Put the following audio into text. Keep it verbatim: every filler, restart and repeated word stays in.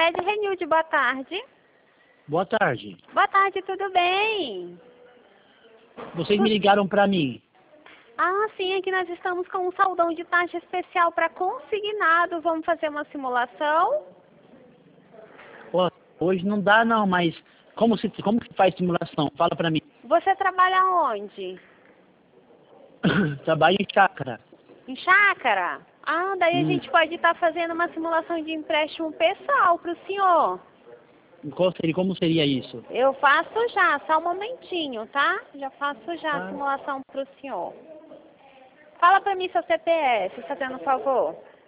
Ed Renilde, boa tarde. Boa tarde. Boa tarde, tudo bem? Vocês me ligaram pra mim. Ah, sim, aqui nós estamos com um saldão de taxa especial para consignado. Vamos fazer uma simulação? Pô, hoje não dá não, mas como se como que faz simulação? Fala pra mim. Você trabalha onde? Trabalho em chácara. Em chácara? Ah, daí a Hum. gente pode estar fazendo uma simulação de empréstimo pessoal para o senhor. Qual seria, como seria isso? Eu faço já, só um momentinho, tá? Já faço já a Ah. simulação para o senhor. Fala para mim seu C P F, fazendo um favor.